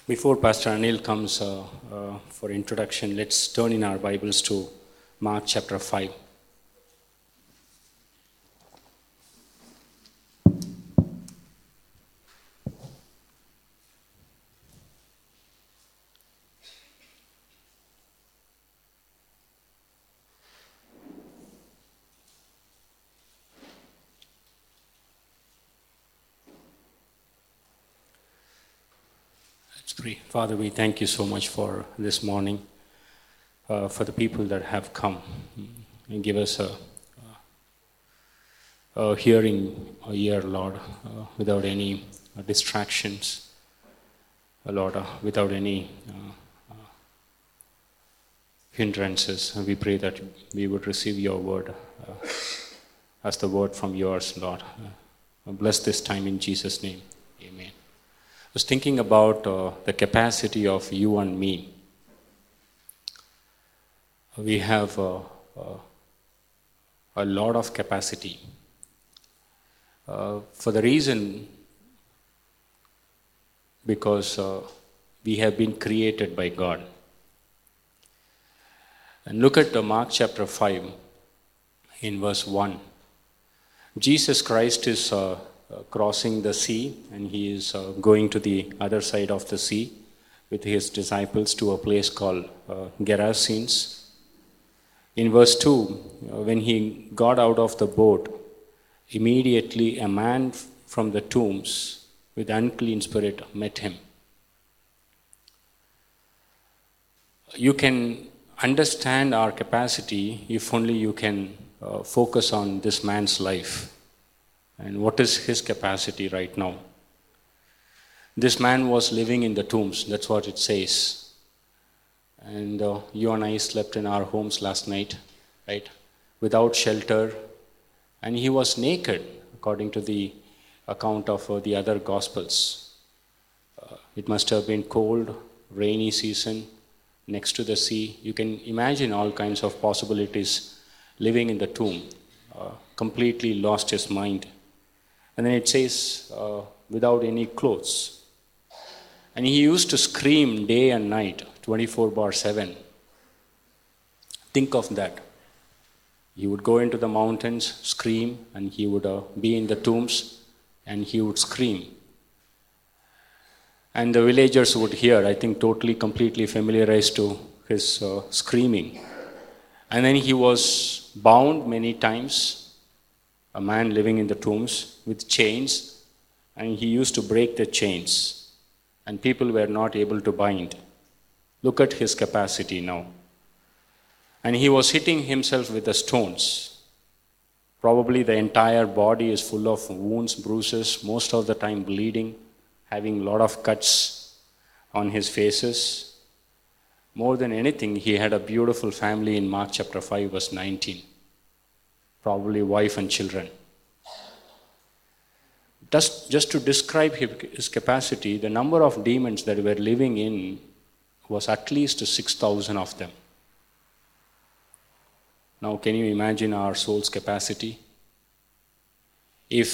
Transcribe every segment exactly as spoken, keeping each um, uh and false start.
Before Pastor Anil comes uh, uh, for introduction, let's turn in our Bibles to Mark chapter five. Let's pray. Father, we thank you so much for this morning, uh, for the people that have come and give us a, a hearing a year, Lord, uh, without any uh, distractions, uh, Lord, uh, without any uh, uh, hindrances. And we pray that we would receive your word uh, as the word from yours, Lord. Uh, bless this time in Jesus' name. Amen. I was thinking about uh, the capacity of you and me. We have uh, uh, a lot of capacity. Uh, for the reason because uh, we have been created by God. And look at uh, Mark chapter five in verse one. Jesus Christ is uh, Uh, crossing the sea, and he is uh, going to the other side of the sea with his disciples to a place called uh, Gerasenes. In verse two, uh, when he got out of the boat, immediately a man f- from the tombs with unclean spirit met him. You can understand our capacity if only you can uh, focus on this man's life. And what is his capacity right now? This man was living in the tombs, that's what it says. And uh, you and I slept in our homes last night, right? Without shelter. And he was naked, according to the account of uh, the other Gospels. Uh, it must have been cold, rainy season, next to the sea. You can imagine all kinds of possibilities living in the tomb, uh, completely lost his mind. And then it says, uh, without any clothes. And he used to scream day and night, twenty-four bar seven. Think of that. He would go into the mountains, scream, and he would uh, be in the tombs, and he would scream. And the villagers would hear, I think totally, completely familiarized to his uh, screaming. And then he was bound many times, a man living in the tombs with chains, and he used to break the chains, and people were not able to bind. Look at his capacity now. And he was hitting himself with the stones. Probably the entire body is full of wounds, bruises, most of the time bleeding, having a lot of cuts on his faces. More than anything, he had a beautiful family in Mark chapter five, verse nineteen. Probably wife and children. Just, just to describe his capacity, the number of demons that were living in was at least six thousand of them. Now, can you imagine our soul's capacity? If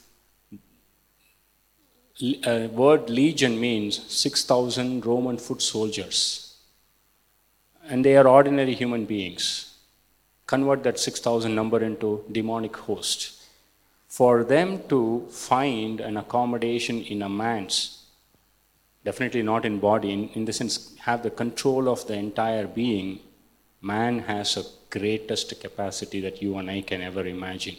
a word legion means six thousand Roman foot soldiers, and they are ordinary human beings, convert that six thousand number into demonic host. For them to find an accommodation in a man's, definitely not in body, in, in the sense have the control of the entire being, man has a greatest capacity that you and I can ever imagine.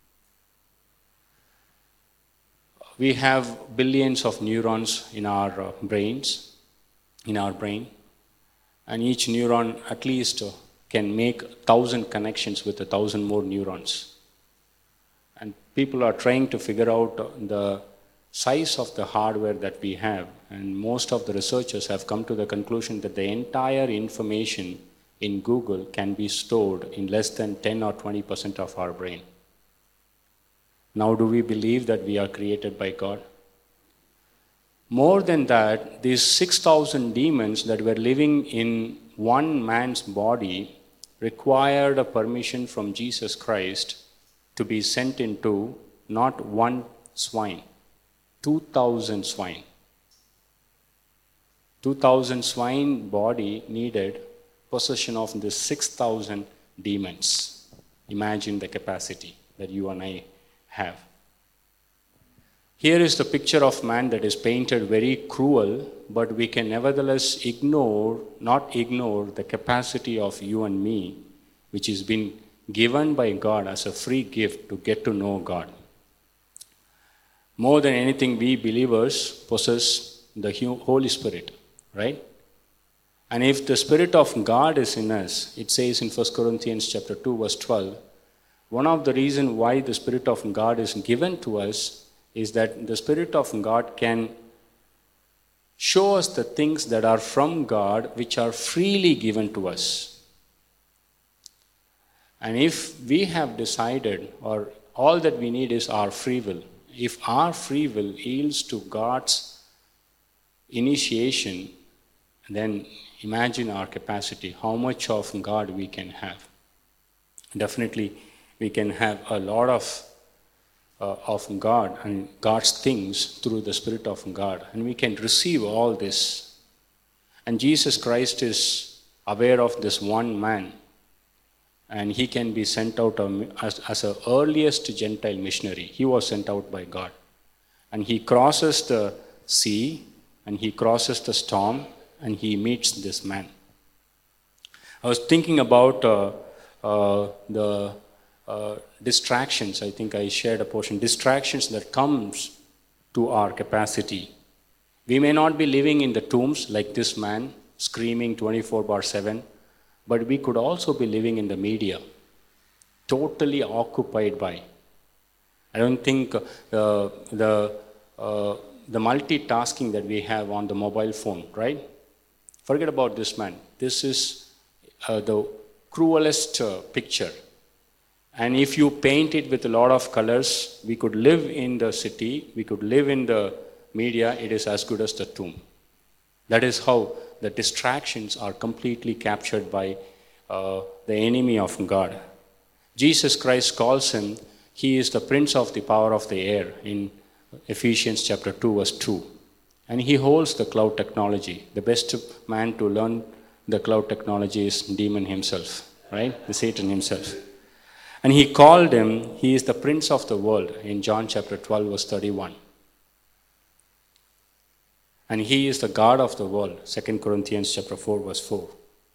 We have billions of neurons in our uh, brains, in our brain, and each neuron at least uh, can make a thousand connections with a thousand more neurons. And people are trying to figure out the size of the hardware that we have. And most of the researchers have come to the conclusion that the entire information in Google can be stored in less than ten or twenty percent of our brain. Now, do we believe that we are created by God? More than that, these six thousand demons that were living in one man's body required a permission from Jesus Christ to be sent into not one swine, two thousand swine. two thousand swine body needed possession of the six thousand demons. Imagine the capacity that you and I have. Here is the picture of man that is painted very cruel, but we can nevertheless ignore, not ignore the capacity of you and me, which has been given by God as a free gift to get to know God. More than anything, we believers possess the Holy Spirit, right? And if the Spirit of God is in us, it says in First Corinthians chapter two, verse twelve, one of the reasons why the Spirit of God is given to us is that the Spirit of God can show us the things that are from God, which are freely given to us. And if we have decided, or all that we need is our free will, if our free will yields to God's initiation, then imagine our capacity, how much of God we can have. Definitely, we can have a lot of uh, of God and God's things through the Spirit of God, and we can receive all this. And Jesus Christ is aware of this one man, and he can be sent out as, as the earliest Gentile missionary. He was sent out by God, and he crosses the sea, and he crosses the storm, and he meets this man. I was thinking about uh, uh, the uh, distractions. I think I shared a portion. Distractions that comes to our capacity. We may not be living in the tombs like this man, screaming twenty-four bar seven, but we could also be living in the media, totally occupied by. I don't think uh, the uh, the multitasking that we have on the mobile phone, right? Forget about this man. This is uh, the cruelest uh, picture. And if you paint it with a lot of colors, we could live in the city, we could live in the media, it is as good as the tomb. That is how the distractions are completely captured by uh, the enemy of God. Jesus Christ calls him, he is the prince of the power of the air in Ephesians chapter two, verse two. And he holds the cloud technology. The best man to learn the cloud technology is demon himself, right? The Satan himself. And he called him, he is the prince of the world in John chapter twelve, verse thirty-one. And he is the God of the world, Second Corinthians chapter four, verse four.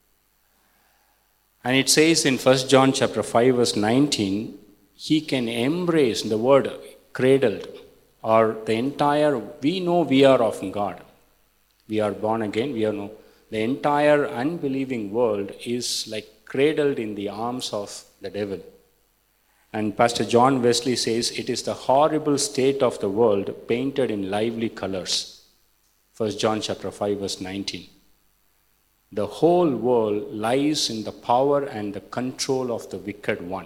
And it says in First John chapter five, verse nineteen, he can embrace the word cradled, or the entire, we know we are of God. We are born again, we are no. The entire unbelieving world is like cradled in the arms of the devil. And Pastor John Wesley says, it is the horrible state of the world painted in lively colors. First John chapter five, verse nineteen. The whole world lies in the power and the control of the wicked one.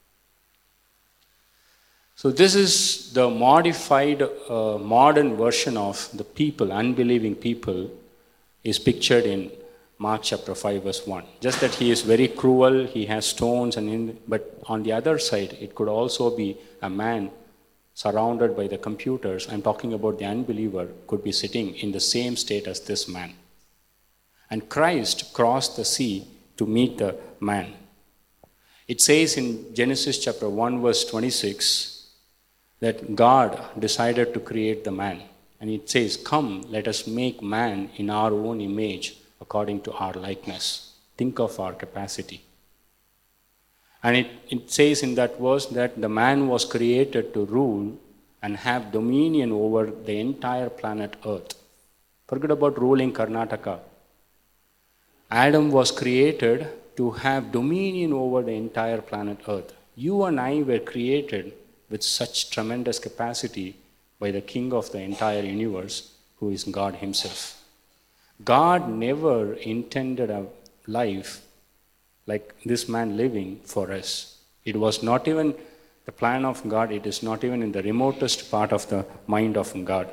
So this is the modified, uh, modern version of the people, unbelieving people, is pictured in Mark chapter five, verse one. Just that he is very cruel, he has stones, and in, but on the other side, it could also be a man surrounded by the computers. I'm talking about the unbeliever could be sitting in the same state as this man. And Christ crossed the sea to meet the man. It says in Genesis chapter one, verse twenty-six, that God decided to create the man. And it says, come, let us make man in our own image, according to our likeness. Think of our capacity. And it, it says in that verse that the man was created to rule and have dominion over the entire planet Earth. Forget about ruling Karnataka. Adam was created to have dominion over the entire planet Earth. You and I were created with such tremendous capacity by the King of the entire universe, who is God himself. God never intended a life like this man living for us. It was not even the plan of God. It is not even in the remotest part of the mind of God.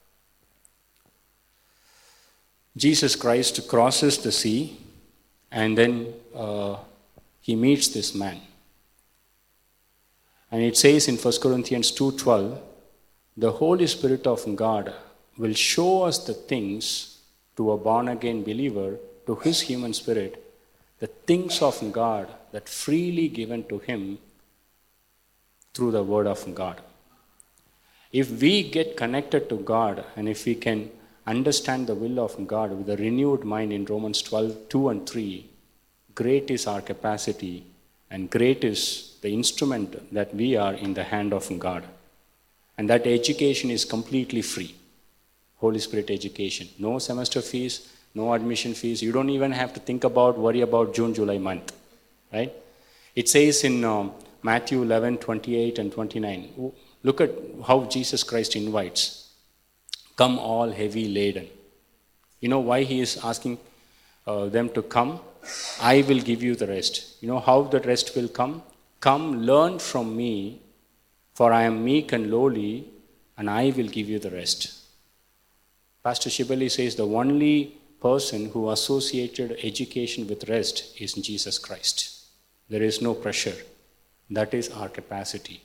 Jesus Christ crosses the sea, and then uh, he meets this man. And it says in First Corinthians two twelve, the Holy Spirit of God will show us the things to a born-again believer, to his human spirit, the things of God that freely given to him through the word of God. If we get connected to God and if we can understand the will of God with a renewed mind in Romans twelve, two and three, great is our capacity and great is the instrument that we are in the hand of God. And that education is completely free. Holy Spirit education. No semester fees, no admission fees. You don't even have to think about, worry about June, July month. Right? It says in um, Matthew eleven, twenty-eight and twenty-nine, look at how Jesus Christ invites. Come all heavy laden. You know why he is asking uh, them to come? I will give you the rest. You know how the rest will come? Come learn from me, for I am meek and lowly, and I will give you the rest. Pastor Shibali says the only person who associated education with rest is Jesus Christ. There is no pressure. That is our capacity.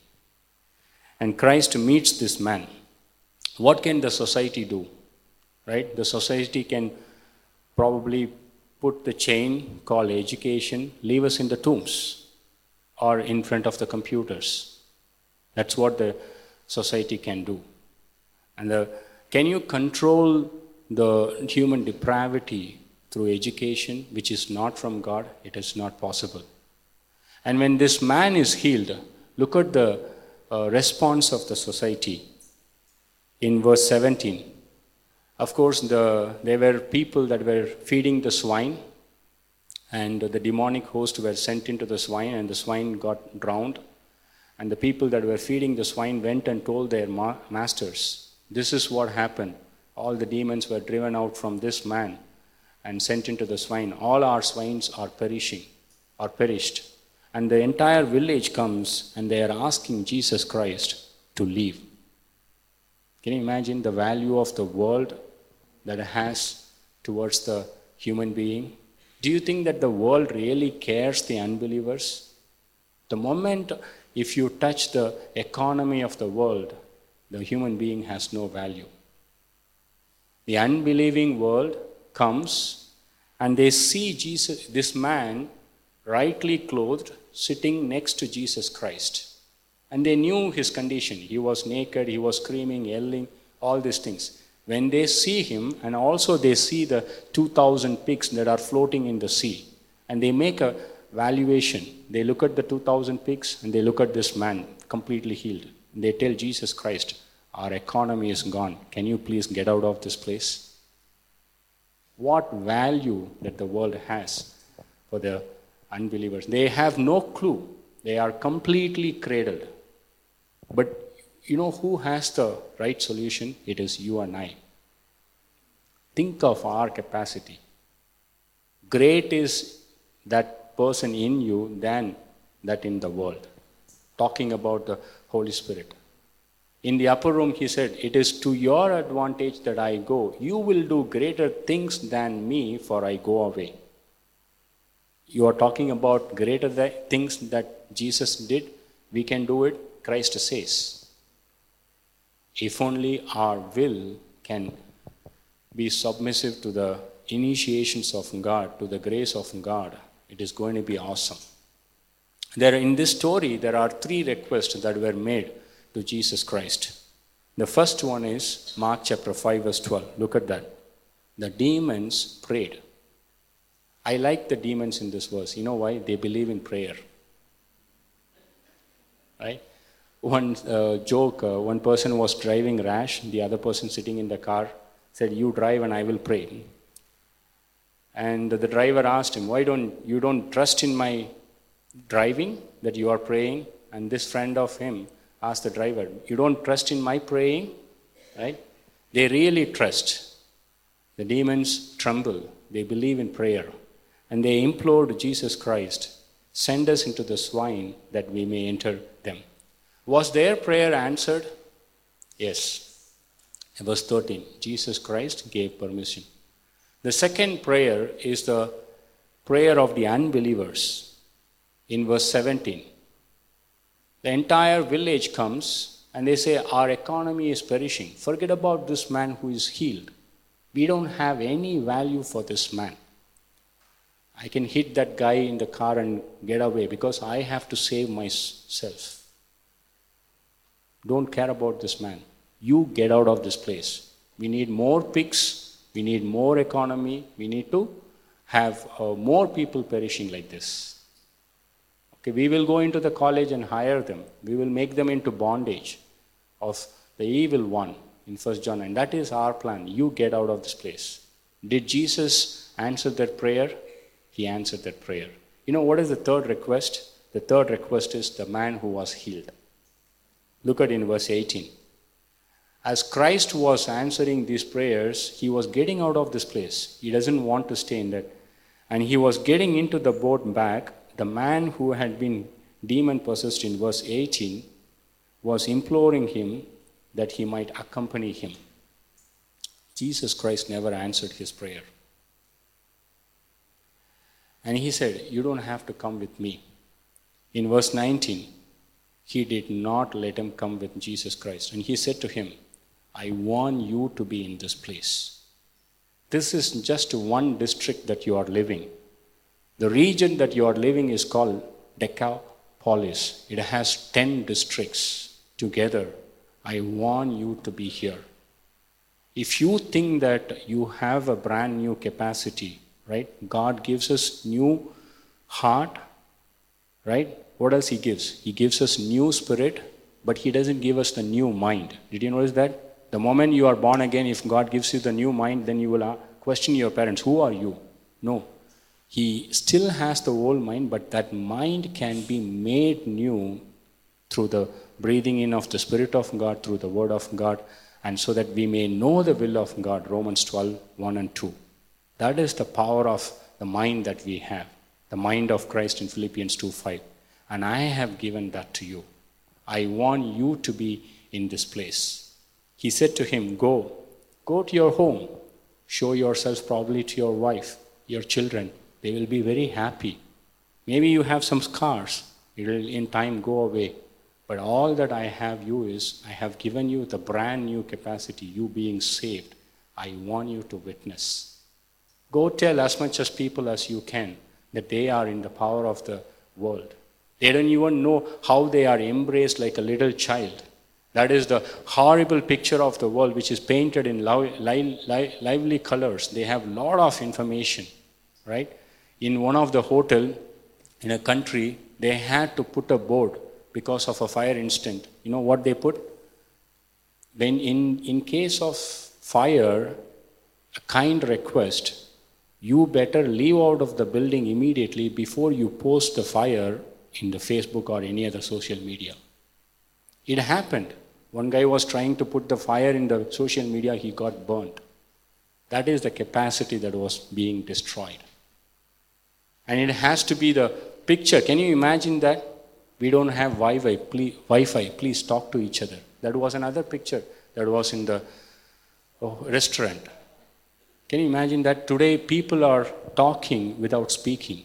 And Christ meets this man. What can the society do? Right? The society can probably put the chain called education, leave us in the tombs or in front of the computers. That's what the society can do. And the, can you control the human depravity through education, which is not from God? It is not possible. And when this man is healed, look at the uh, response of the society in verse seventeen. Of course, the, there were people that were feeding the swine, and the demonic host were sent into the swine, and the swine got drowned. And the people that were feeding the swine went and told their ma- masters, this is what happened. All the demons were driven out from this man and sent into the swine. All our swines are perishing, are perished. And the entire village comes and they are asking Jesus Christ to leave. Can you imagine the value of the world that it has towards the human being? Do you think that the world really cares the unbelievers? The moment if you touch the economy of the world, the human being has no value. The unbelieving world comes and they see Jesus, this man rightly clothed, sitting next to Jesus Christ. And they knew his condition. He was naked, he was screaming, yelling, all these things. When they see him, and also they see the two thousand pigs that are floating in the sea, and they make a valuation. They look at the two thousand pigs, and they look at this man, completely healed. And they tell Jesus Christ, our economy is gone. Can you please get out of this place? What value that the world has for the unbelievers. They have no clue. They are completely cradled. But you know who has the right solution? It is you and I. Think of our capacity. Great is that person in you than that in the world. Talking about the Holy Spirit. In the upper room, he said, it is to your advantage that I go. You will do greater things than me, for I go away. You are talking about greater th- things that Jesus did. We can do it, Christ says. If only our will can be submissive to the initiations of God, to the grace of God, it is going to be awesome. There, in this story, there are three requests that were made to Jesus Christ. The first one is Mark chapter five, verse twelve. Look at that. The demons prayed. I like the demons in this verse. You know why? They believe in prayer. Right? One uh, joke, uh, one person was driving rash, the other person sitting in the car said, you drive and I will pray. And the driver asked him, why don't you don't trust in my driving that you are praying? And this friend of him asked the driver, you don't trust in my praying? Right? They really trust. The demons tremble. They believe in prayer. And they implored Jesus Christ, send us into the swine that we may enter them. Was their prayer answered? Yes. Verse thirteen, Jesus Christ gave permission. The second prayer is the prayer of the unbelievers. In verse seventeen, the entire village comes and they say, our economy is perishing. Forget about this man who is healed. We don't have any value for this man. I can hit that guy in the car and get away because I have to save myself. Don't care about this man. You get out of this place. We need more pigs. We need more economy. We need to have uh, more people perishing like this. Okay, we will go into the college and hire them. We will make them into bondage of the evil one in First John. And that is our plan. You get out of this place. Did Jesus answer that prayer? He answered that prayer. You know what is the third request? The third request is the man who was healed. Look at in verse eighteen. As Christ was answering these prayers, he was getting out of this place. He doesn't want to stay in that. And he was getting into the boat back. The man who had been demon possessed in verse eighteen was imploring him that he might accompany him. Jesus Christ never answered his prayer. And he said, you don't have to come with me. In verse nineteen, he did not let him come with Jesus Christ. And he said to him, I want you to be in this place. This is just one district that you are living. The region that you are living is called Decapolis. It has ten districts together. I want you to be here. If you think that you have a brand new capacity, right? God gives us new heart, right? What else he gives? He gives us new spirit, but he doesn't give us the new mind. Did you notice that? The moment you are born again, if God gives you the new mind, then you will question your parents, who are you? No. He still has the old mind, but that mind can be made new through the breathing in of the Spirit of God, through the Word of God, and so that we may know the will of God, Romans twelve, one and two. That is the power of the mind that we have, the mind of Christ in Philippians two five. And I have given that to you. I want you to be in this place. He said to him, go, go to your home. Show yourself probably to your wife, your children. They will be very happy. Maybe you have some scars. It will in time go away. But all that I have you is, I have given you the brand new capacity, you being saved. I want you to witness. Go tell as much as people as you can that they are in the power of the world. They don't even know how they are embraced like a little child. That is the horrible picture of the world which is painted in li- li- li- lively colors. They have a lot of information, right? In one of the hotel in a country, they had to put a board because of a fire incident. You know what they put? When in, in case of fire, a kind request, you better leave out of the building immediately before you post the fire in the Facebook or any other social media. It happened. One guy was trying to put the fire in the social media, he got burnt. That is the capacity that was being destroyed. And it has to be the picture. Can you imagine that? We don't have Wi-Fi. Please, Wi-Fi. Please talk to each other. That was another picture that was in the oh, restaurant. Can you imagine that? Today people are talking without speaking.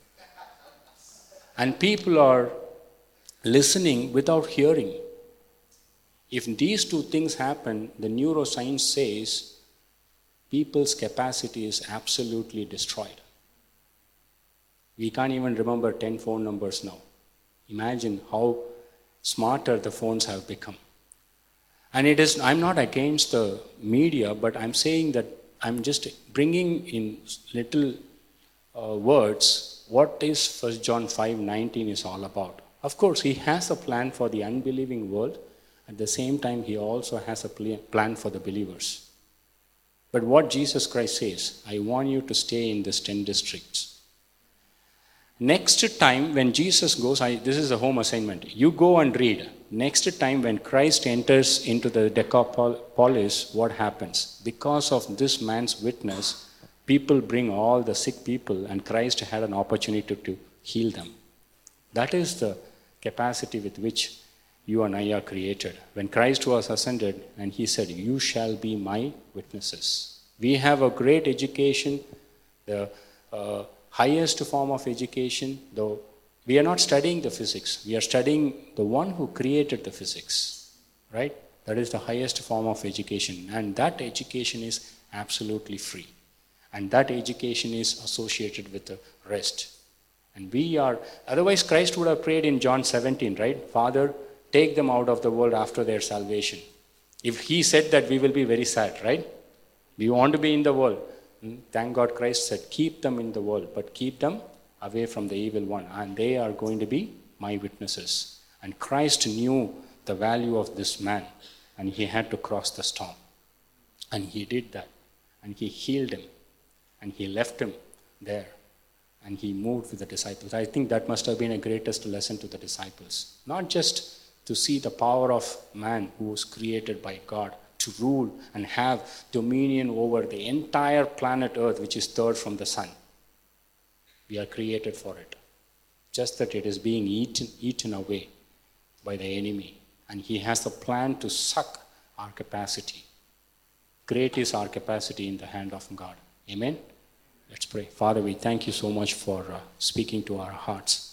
And people are listening without hearing. If these two things happen, the neuroscience says people's capacity is absolutely destroyed. We can't even remember ten phone numbers now. Imagine how smarter the phones have become. And it is, I'm not against the media, but I'm saying that I'm just bringing in little uh, words what is First John five nineteen is all about. Of course, he has a plan for the unbelieving world. At the same time, he also has a plan for the believers. But what Jesus Christ says, I want you to stay in these ten districts. Next time when Jesus goes, I, this is a home assignment. You go and read. Next time when Christ enters into the Decapolis, what happens? Because of this man's witness, people bring all the sick people and Christ had an opportunity to heal them. That is the capacity with which you and I are created. When Christ was ascended and he said, you shall be my witnesses. We have a great education, the uh, highest form of education, though we are not studying the physics. We are studying the one who created the physics, right? That is the highest form of education. And that education is absolutely free. And that education is associated with the rest. And we are, otherwise Christ would have prayed in John seventeen, right? Father, take them out of the world after their salvation. If he said that, we will be very sad, right? We want to be in the world. Thank God Christ said, keep them in the world, but keep them away from the evil one. And they are going to be my witnesses. And Christ knew the value of this man. And he had to cross the storm. And he did that. And he healed him. And he left him there. And he moved with the disciples. I think that must have been a greatest lesson to the disciples. Not just to see the power of man who was created by God to rule and have dominion over the entire planet Earth, which is third from the sun. We are created for it. Just that it is being eaten, eaten away by the enemy. And he has the plan to suck our capacity. Great is our capacity in the hand of God. Amen? Let's pray. Father, we thank you so much for uh, speaking to our hearts.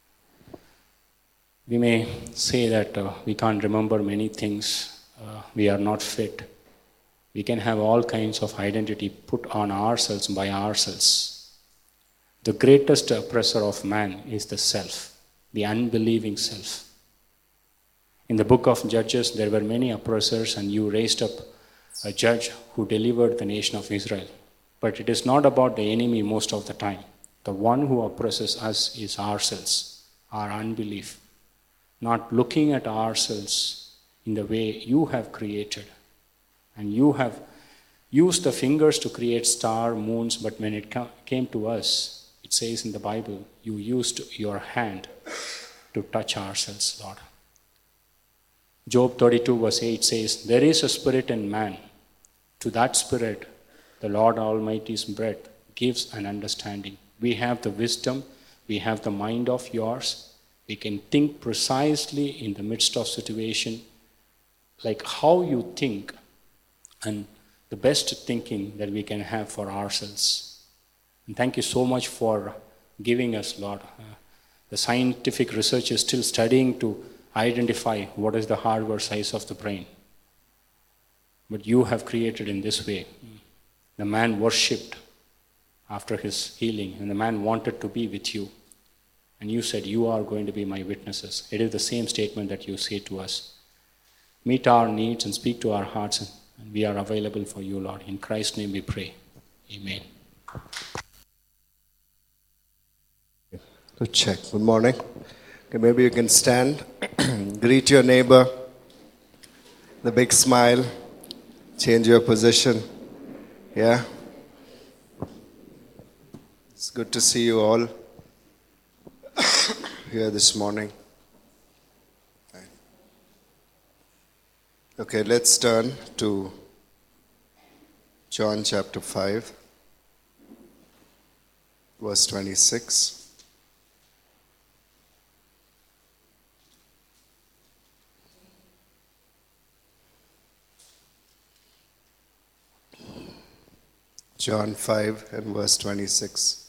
We may say that uh, we can't remember many things. Uh, we are not fit. We can have all kinds of identity put on ourselves by ourselves. The greatest oppressor of man is the self, the unbelieving self. In the book of Judges, there were many oppressors, and you raised up a judge who delivered the nation of Israel. But it is not about the enemy most of the time. The one who oppresses us is ourselves, our unbelief. Not looking at ourselves in the way you have created. And you have used the fingers to create star, moons, but when it came to us, it says in the Bible, you used your hand to touch ourselves, Lord. Job thirty-two verse eight says, there is a spirit in man. To that spirit, the Lord Almighty's breath gives an understanding. We have the wisdom, we have the mind of yours. We can think precisely in the midst of situation, like how you think, and the best thinking that we can have for ourselves. And thank you so much for giving us, Lord. Uh, the scientific research is still studying to identify what is the hardware size of the brain. But you have created in this way. The man worshipped after his healing, and the man wanted to be with you. And you said, you are going to be my witnesses. It is the same statement that you say to us. Meet our needs and speak to our hearts, and we are available for you, Lord. In Christ's name we pray. Amen. Good check. Good morning. Okay, maybe you can stand. Greet your neighbor. The big smile. Change your position. Yeah. It's good to see you all here this morning. Okay, let's turn to John chapter five, verse twenty-six. John five and verse twenty-six.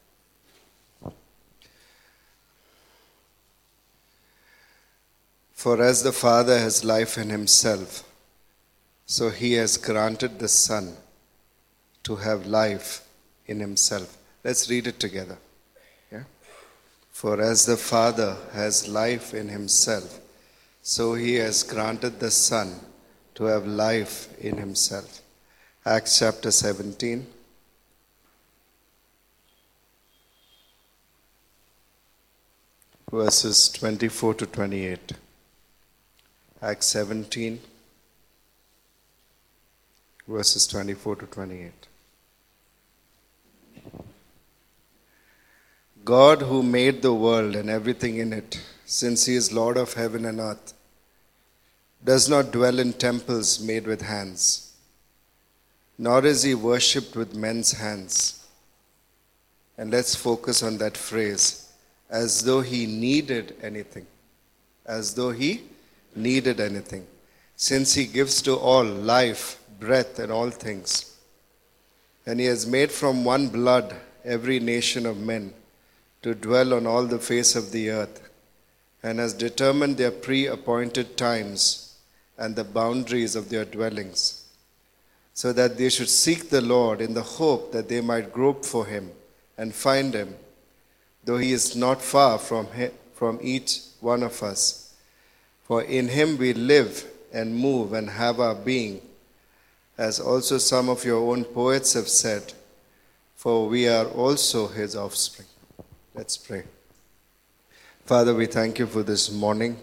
For as the Father has life in himself, so he has granted the Son to have life in himself. Let's read it together. Yeah? For as the Father has life in himself, so he has granted the Son to have life in himself. Acts chapter seventeen. Verses twenty-four to twenty-eight. Acts seventeen, verses twenty-four to twenty-eight. God, who made the world and everything in it, since he is Lord of heaven and earth, does not dwell in temples made with hands, nor is he worshipped with men's hands. And let's focus on that phrase, as though he needed anything. As though he needed anything, since he gives to all life, breath, and all things. And he has made from one blood every nation of men to dwell on all the face of the earth, and has determined their pre-appointed times and the boundaries of their dwellings, so that they should seek the Lord in the hope that they might grope for him and find him, though he is not far from, him, from each one of us. For in him we live and move and have our being, as also some of your own poets have said, for we are also his offspring. Let's pray. Father, we thank you for this morning.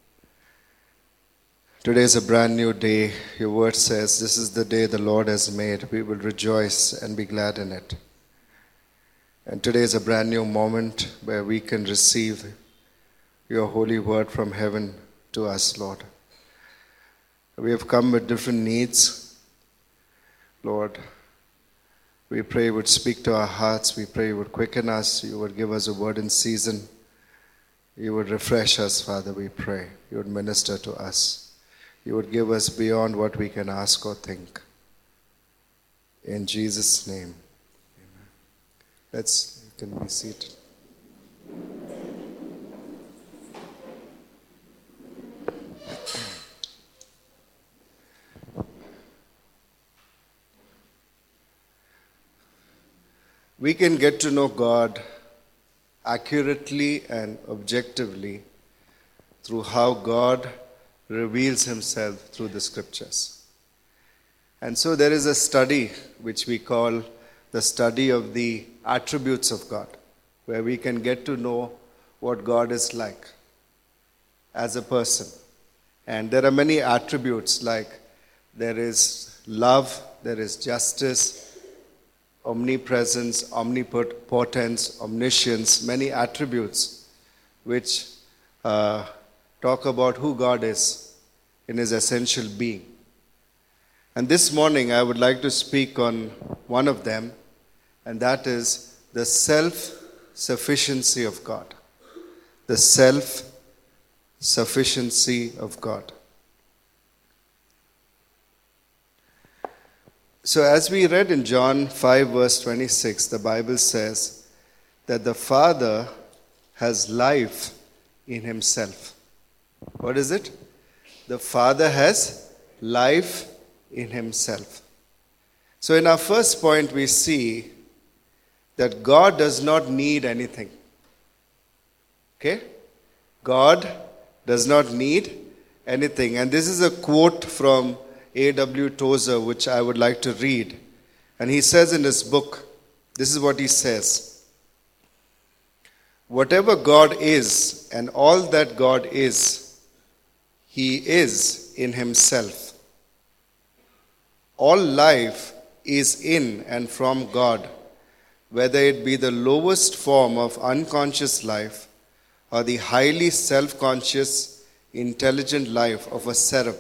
Today is a brand new day. Your word says, this is the day the Lord has made. We will rejoice and be glad in it. And today is a brand new moment where we can receive your holy word from heaven to us, Lord. We have come with different needs. Lord, we pray you would speak to our hearts. We pray you would quicken us. You would give us a word in season. You would refresh us, Father, we pray. You would minister to us. You would give us beyond what we can ask or think. In Jesus' name, amen. Let's, you can be seated. We can get to know God accurately and objectively through how God reveals himself through the scriptures. And so there is a study which we call the study of the attributes of God, where we can get to know what God is like as a person. And there are many attributes, like there is love, there is justice, omnipresence, omnipotence, omniscience, many attributes which uh, talk about who God is in his essential being. And this morning I would like to speak on one of them, and that is the self-sufficiency of God. The self-sufficiency of God. So as we read in John five verse twenty-six, the Bible says that the Father has life in himself. What is it? The Father has life in himself. So in our first point we see that God does not need anything. Okay? God does not need anything. And this is a quote from A W Tozer, which I would like to read. And he says in his book, this is what he says: whatever God is and all that God is, he is in himself. All life is in and from God, whether it be the lowest form of unconscious life or the highly self-conscious, intelligent life of a seraph.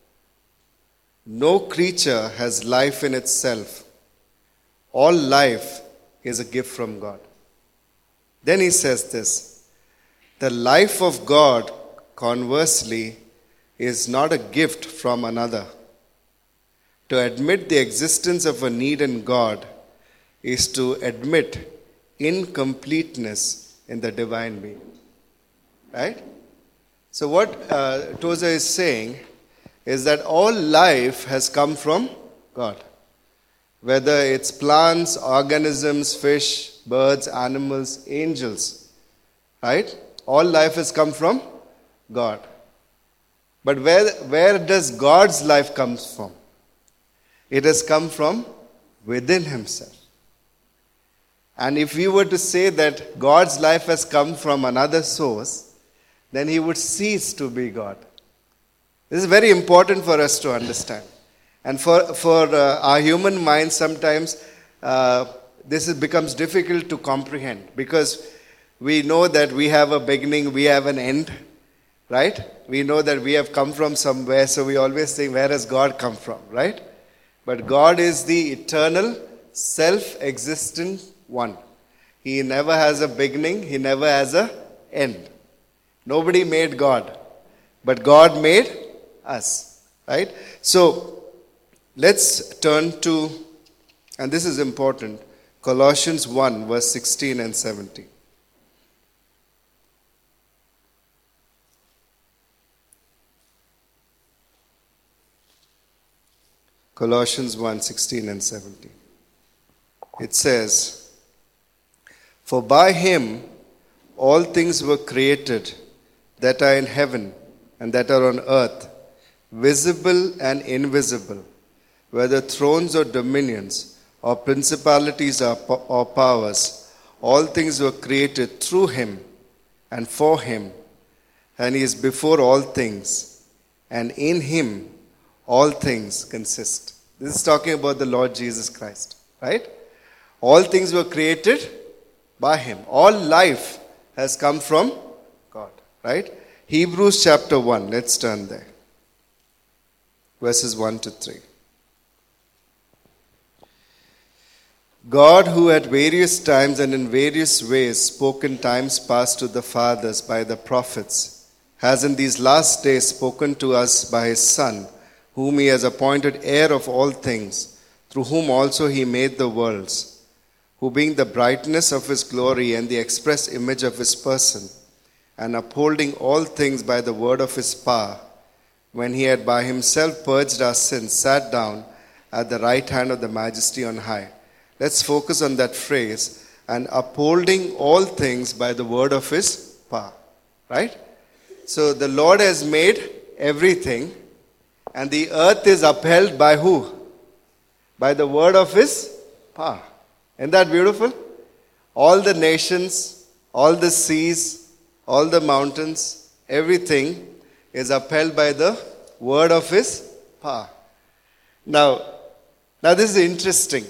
No creature has life in itself. All life is a gift from God. Then he says this: the life of God, conversely, is not a gift from another. To admit the existence of a need in God is to admit incompleteness in the divine being. Right? So what uh, Tozer is saying is that all life has come from God. Whether it's plants, organisms, fish, birds, animals, angels. Right? All life has come from God. But where, where does God's life come from? It has come from within himself. And if we were to say that God's life has come from another source, then he would cease to be God. This is very important for us to understand. And for, for uh, our human minds, sometimes uh, this is, becomes difficult to comprehend, because we know that we have a beginning, we have an end, right? We know that we have come from somewhere, so we always think, where has God come from, right? But God is the eternal, self-existent one. He never has a beginning, he never has an end. Nobody made God, but God made us, right? So, let's turn to, and this is important, Colossians one, verse sixteen and seventeen. Colossians one, sixteen and seventeen. It says, "For by him all things were created that are in heaven and that are on earth, visible and invisible, whether thrones or dominions, or principalities or, or powers. All things were created through him and for him, and he is before all things, and in him all things consist." This is talking about the Lord Jesus Christ, right? All things were created by him. All life has come from God, right? Hebrews chapter one, let's turn there. Verses one to three. "God, who at various times and in various ways spoke in times past to the fathers by the prophets, has in these last days spoken to us by his Son, whom he has appointed heir of all things, through whom also he made the worlds, who being the brightness of his glory and the express image of his person, and upholding all things by the word of his power, when he had by himself purged our sins, sat down at the right hand of the majesty on high." Let's focus on that phrase, "and upholding all things by the word of his power." Right? So the Lord has made everything, and the earth is upheld by who? By the word of his power. Isn't that beautiful? All the nations, all the seas, all the mountains, everything is upheld by the word of his power. Now, now this is interesting.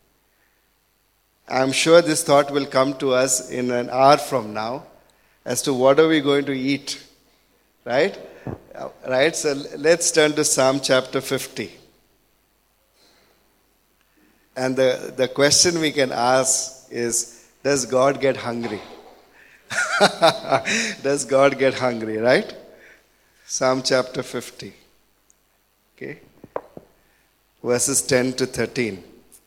I'm sure this thought will come to us in an hour from now as to what are we going to eat. Right? Right? So let's turn to Psalm chapter fifty. And the, the question we can ask is, does God get hungry? Does God get hungry, right? Psalm chapter fifty. Okay. Verses ten to thirteen.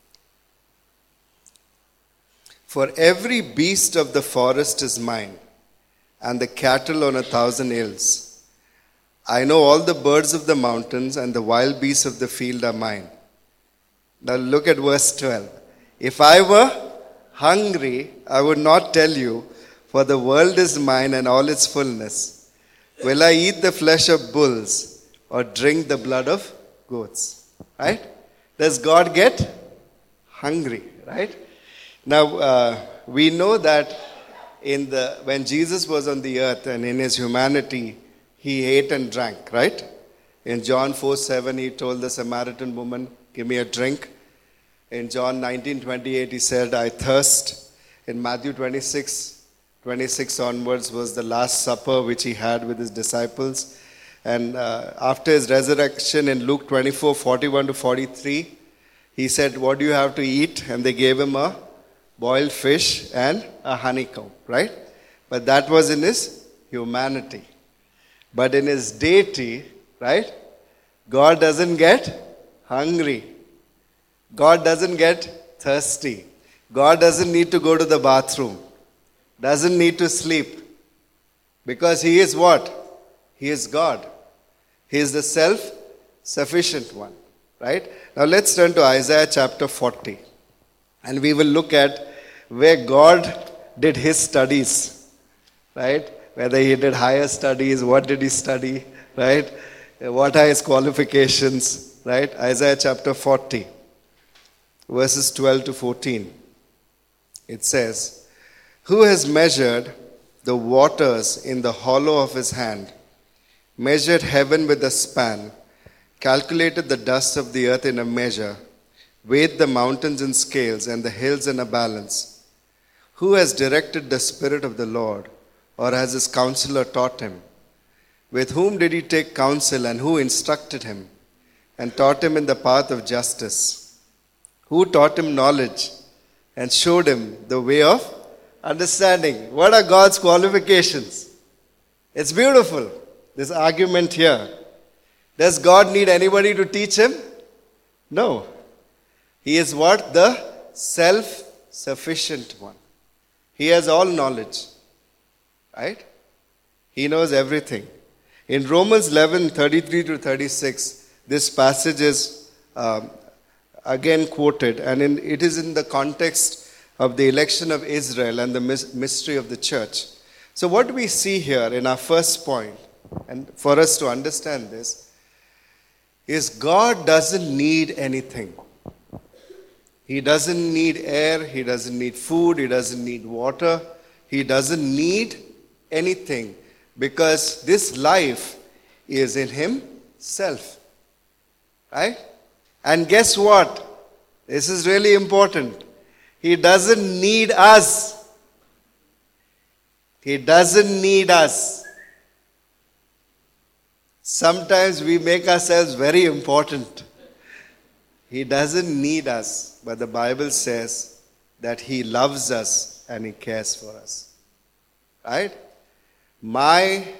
"For every beast of the forest is mine, and the cattle on a thousand hills. I know all the birds of the mountains, and the wild beasts of the field are mine." Now look at verse twelve. "If I were hungry, I would not tell you, for the world is mine and all its fullness. Will I eat the flesh of bulls or drink the blood of goats?" Right? Does God get hungry? Right? Now, uh, we know that in the when Jesus was on the earth and in his humanity, he ate and drank, right? In John four seven, he told the Samaritan woman, "Give me a drink." In John nineteen twenty-eight, he said, "I thirst." In Matthew twenty-six, twenty-six onwards was the Last Supper which he had with his disciples. And uh, after his resurrection in Luke twenty-four, forty-one to forty-three, he said, "What do you have to eat?" And they gave him a boiled fish and a honeycomb, right? But that was in his humanity. But in his deity, right? God doesn't get hungry. God doesn't get thirsty. God doesn't need to go to the bathroom. Doesn't need to sleep. Because he is what? He is God. He is the self-sufficient one, right? Now let's turn to Isaiah chapter forty. And we will look at where God did his studies, right? Whether he did higher studies, what did he study, right? What are his qualifications, right? Isaiah chapter forty, verses twelve to fourteen. It says, "Who has measured the waters in the hollow of his hand, measured heaven with a span, calculated the dust of the earth in a measure, weighed the mountains in scales and the hills in a balance? Who has directed the Spirit of the Lord, or has his counselor taught him? With whom did he take counsel, and who instructed him, and taught him in the path of justice? Who taught him knowledge, and showed him the way of understanding?" What are God's qualifications? It's beautiful, this argument here. Does God need anybody to teach him? No. He is what? The self-sufficient one. He has all knowledge. Right? He knows everything. In Romans eleven, thirty-three to thirty-six, this passage is um, again quoted, and in, it is in the context of the election of Israel and the mystery of the church. So what we see here in our first point, and for us to understand this, is God doesn't need anything. He doesn't need air, he doesn't need food, he doesn't need water, he doesn't need anything, because this life is in himself. Right? And guess what? This is really important. He doesn't need us. He doesn't need us. Sometimes we make ourselves very important. He doesn't need us, but the Bible says that he loves us and he cares for us. Right? My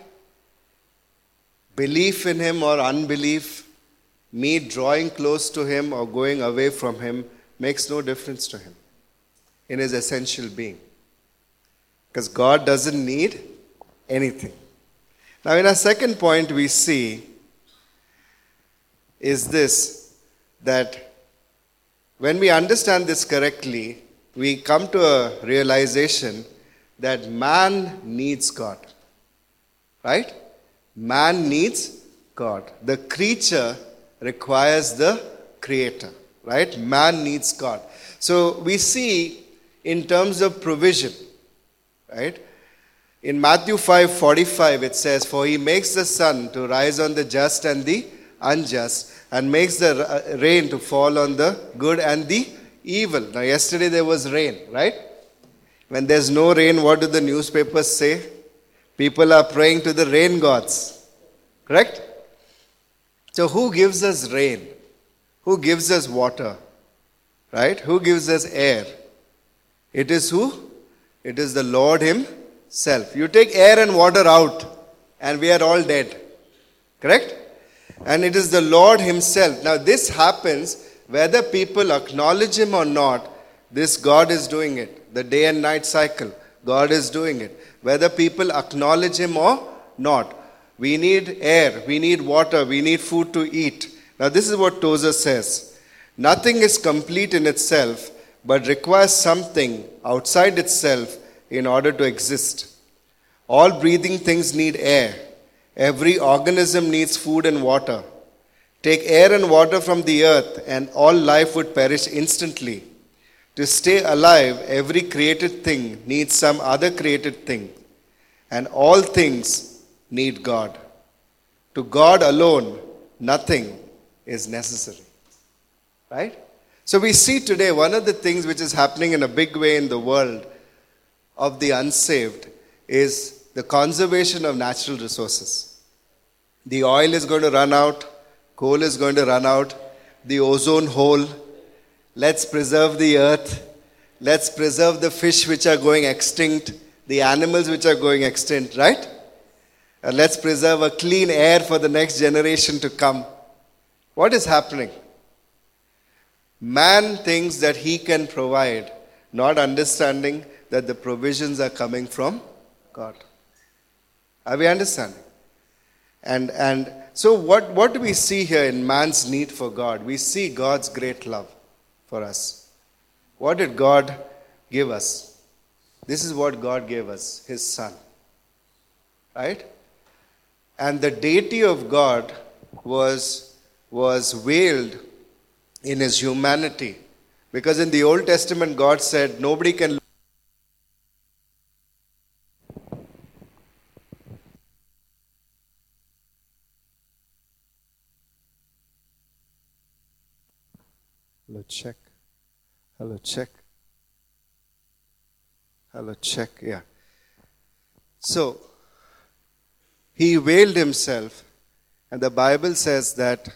belief in him or unbelief, me drawing close to him or going away from him, makes no difference to him in his essential being. Because God doesn't need anything. Now, in our second point, we see is this, that when we understand this correctly, we come to a realization that man needs God. Right? Man needs God. The creature requires the creator. Right? Man needs God. So we see in terms of provision, right? In Matthew five forty-five it says, "For he makes the sun to rise on the just and the unjust, and makes the rain to fall on the good and the evil." Now yesterday there was rain, right? When there's no rain, what do the newspapers say? People are praying to the rain gods. Correct? So who gives us rain? Who gives us water? Right? Who gives us air? It is who? It is the Lord himself. You take air and water out and we are all dead. Correct? And it is the Lord himself. Now this happens whether people acknowledge him or not. This God is doing it. The day and night cycle. God is doing it. Whether people acknowledge him or not. We need air. We need water. We need food to eat. Now this is what Tozer says. Nothing is complete in itself, but requires something outside itself in order to exist. All breathing things need air. Every organism needs food and water. Take air and water from the earth and all life would perish instantly. To stay alive, every created thing needs some other created thing. And all things need God. To God alone, nothing is necessary. Right? So we see today one of the things which is happening in a big way in the world of the unsaved is the conservation of natural resources. The oil is going to run out, coal is going to run out, the ozone hole. Let's preserve the earth. Let's preserve the fish which are going extinct, the animals which are going extinct, right? And let's preserve a clean air for the next generation to come. What is happening? Man thinks that he can provide, not understanding that the provisions are coming from God. Are we understanding? And and so what, what do we see here in man's need for God? We see God's great love for us. What did God give us? This is what God gave us, his Son. Right? And the deity of God was, was veiled in his humanity. Because in the Old Testament, God said, nobody can. Hello, check. Hello, check. Hello, check. Yeah. So, he veiled himself, and the Bible says that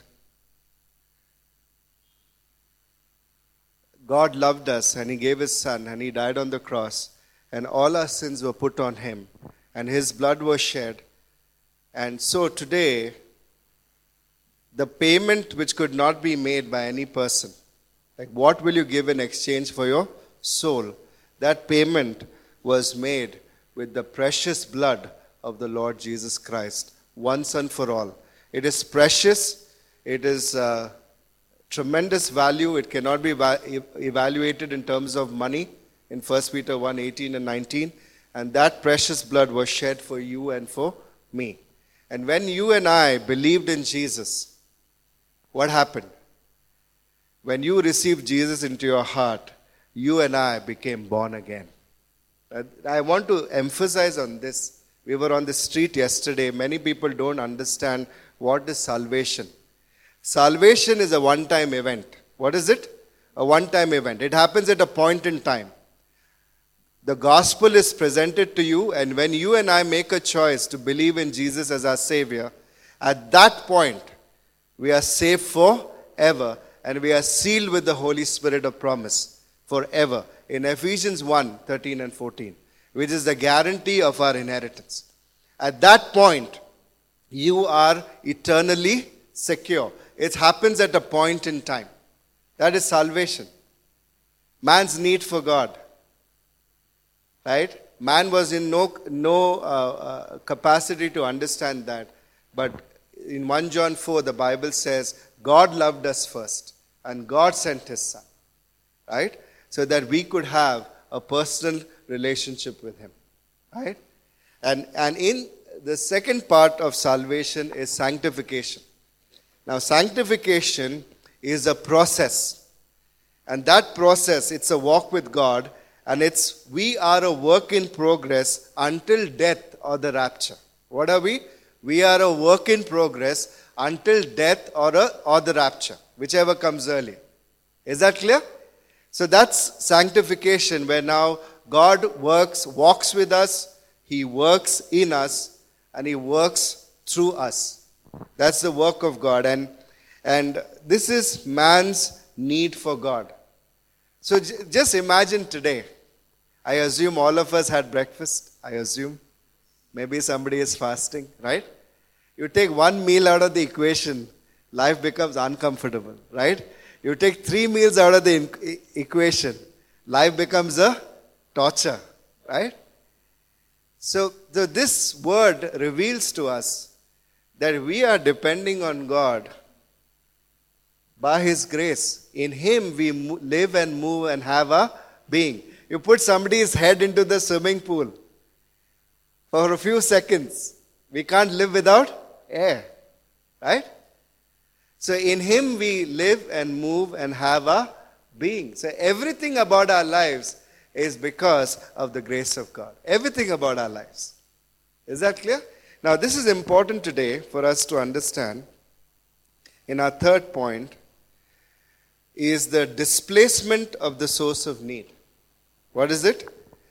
God loved us and he gave his Son and he died on the cross and all our sins were put on him and his blood was shed. And so today, the payment which could not be made by any person, like what will you give in exchange for your soul? That payment was made with the precious blood of the Lord Jesus Christ, once and for all. It is precious, it is uh, tremendous value. It cannot be eva- evaluated in terms of money in First Peter one, eighteen and nineteen. And that precious blood was shed for you and for me. And when you and I believed in Jesus, what happened? When you received Jesus into your heart, you and I became born again. I want to emphasize on this. We were on the street yesterday. Many people don't understand what is salvation. Salvation is a one-time event. What is it? A one-time event. It happens at a point in time. The gospel is presented to you, and when you and I make a choice to believe in Jesus as our Savior, at that point, we are saved forever, and we are sealed with the Holy Spirit of promise forever. In Ephesians one, thirteen and fourteen, which is the guarantee of our inheritance. At that point, you are eternally secure. It happens at a point in time. That is salvation. Man's need for God. Right? Man was in no, no uh, uh, capacity to understand that. But in First John four, the Bible says, God loved us first. And God sent His Son. Right? So that we could have a personal relationship with Him. Right? And, and in the second part of salvation is sanctification. Now, sanctification is a process. And that process, it's a walk with God. And it's, we are a work in progress until death or the rapture. What are we? We are a work in progress until death or, a, or the rapture, whichever comes earlier. Is that clear? So that's sanctification, where now God works, walks with us, He works in us, and He works through us. That's the work of God. And, and this is man's need for God. So j- just imagine today. I assume all of us had breakfast. I assume. Maybe somebody is fasting, right? You take one meal out of the equation, life becomes uncomfortable, right? You take three meals out of the e- equation, life becomes a torture, right? So the, this word reveals to us that we are depending on God by His grace. In Him we mo- live and move and have a being. You put somebody's head into the swimming pool for a few seconds. We can't live without air. Right? So in Him we live and move and have a being. So everything about our lives is because of the grace of God. Everything about our lives. Is that clear? Now this is important today for us to understand. In our third point is the displacement of the source of need. What is it?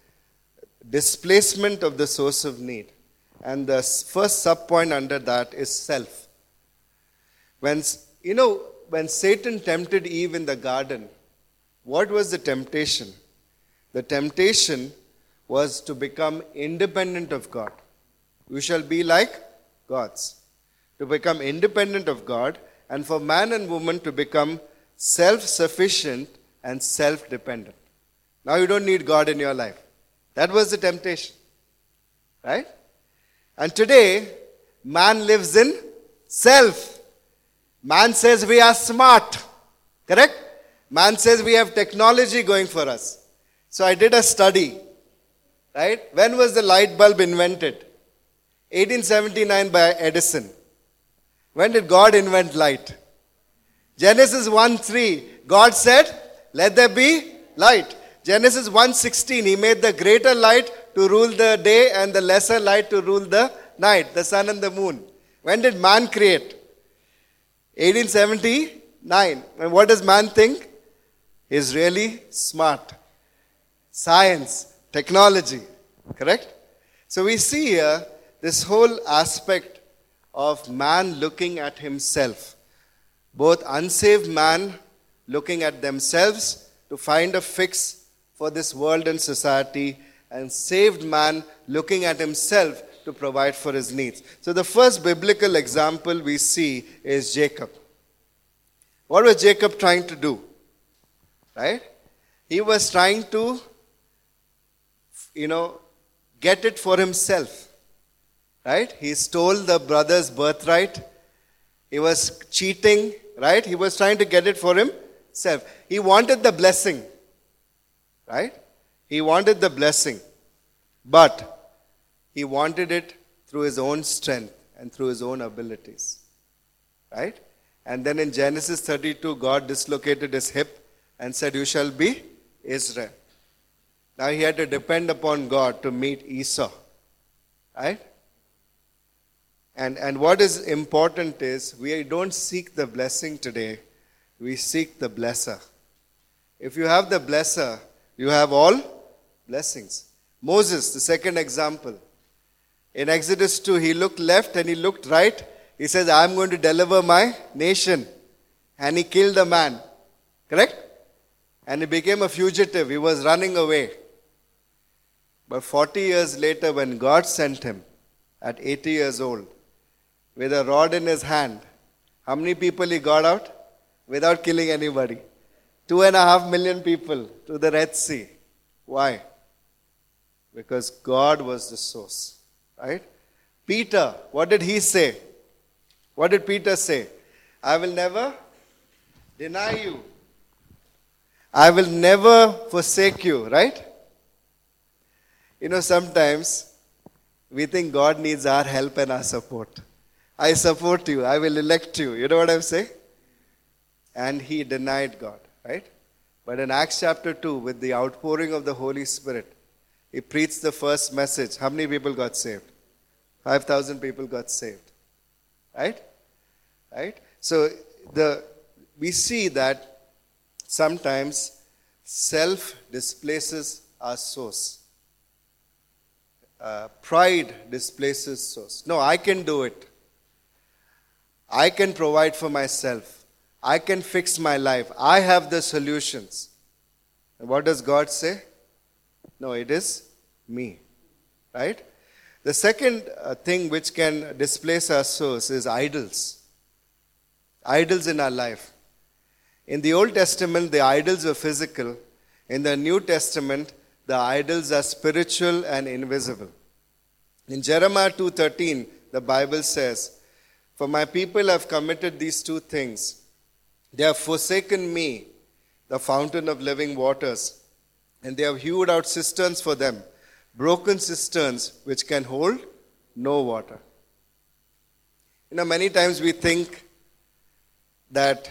Displacement of the source of need. And the first sub-point under that is self. When, you know, when Satan tempted Eve in the garden, what was the temptation? The temptation was to become independent of God. You shall be like gods. To become independent of God, and for man and woman to become self-sufficient and self-dependent. Now you don't need God in your life. That was the temptation. Right? And today, man lives in self. Man says we are smart. Correct? Man says we have technology going for us. So I did a study. Right? When was the light bulb invented? eighteen seventy-nine by Edison. When did God invent light? Genesis one three. God said, let there be light. Genesis one sixteen, He made the greater light to rule the day and the lesser light to rule the night, the sun and the moon. When did man create? eighteen seventy-nine. And what does man think? He's really smart. Science, technology, correct? So we see here this whole aspect of man looking at himself. Both unsaved man looking at themselves to find a fix for this world and society, and saved man looking at himself to provide for his needs. So the first biblical example we see is Jacob. What was Jacob trying to do? Right? He was trying to, you know, get it for himself. Right? He stole the brother's birthright. He was cheating. right? He was trying to get it for himself. He wanted the blessing, right? He wanted the blessing, but he wanted it through his own strength and through his own abilities, right? And then in Genesis thirty-two, God dislocated his hip and said, "You shall be Israel." Now he had to depend upon God to meet Esau, right? And, and what is important is we don't seek the blessing today, we seek the blesser. If you have the blesser, you have all blessings. Moses, the second example. In Exodus two, he looked left and he looked right. He says, "I'm going to deliver my nation." And he killed a man. Correct? And he became a fugitive. He was running away. But forty years later, when God sent him at eighty years old, with a rod in his hand, how many people he got out? Without killing anybody. Two and a half million people to the Red Sea. Why? Because God was the source. Right? Peter, what did he say? What did Peter say? "I will never deny you. I will never forsake you." Right? You know, sometimes we think God needs our help and our support. "I support you. I will elect you." You know what I'm saying? And he denied God. Right? But in Acts chapter two, with the outpouring of the Holy Spirit, he preached the first message. How many people got saved? five thousand people got saved. Right? Right? So the we see that sometimes self displaces our source. Uh, pride displaces source. No, I can do it. I can provide for myself. I can fix my life. I have the solutions. And what does God say? No, it is me. Right? The second uh, thing which can displace our source is idols. Idols in our life. In the Old Testament, the idols were physical. In the New Testament, the idols are spiritual and invisible. In Jeremiah two thirteen, the Bible says, "For my people have committed these two things. They have forsaken me, the fountain of living waters, and they have hewed out cisterns for them, broken cisterns which can hold no water." You know, many times we think that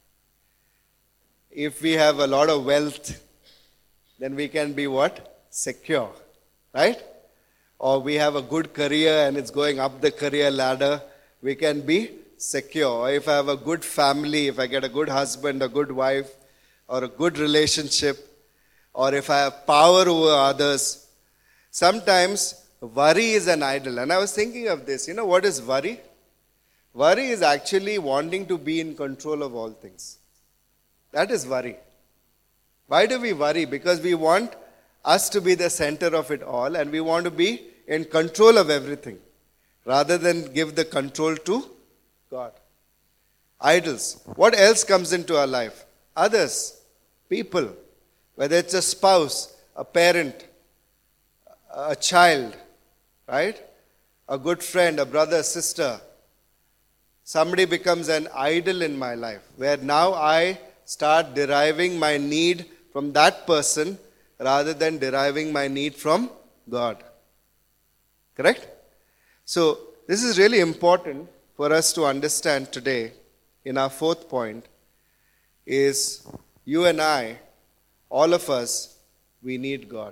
if we have a lot of wealth, then we can be what? Secure. Right? Or we have a good career and it's going up the career ladder, we can be secure. Or if I have a good family, if I get a good husband, a good wife, or a good relationship, or if I have power over others, sometimes worry is an idol. And I was thinking of this. You know what is worry? Worry is actually wanting to be in control of all things. That is worry. Why do we worry? Because we want us to be the center of it all and we want to be in control of everything rather than give the control to God. Idols. What else comes into our life? Others. People. Whether it's a spouse, a parent, a child, right? A good friend, a brother, sister. Somebody becomes an idol in my life where now I start deriving my need from that person rather than deriving my need from God. Correct? So, this is really important for us to understand today in our fourth point is you and I, all of us, we need God.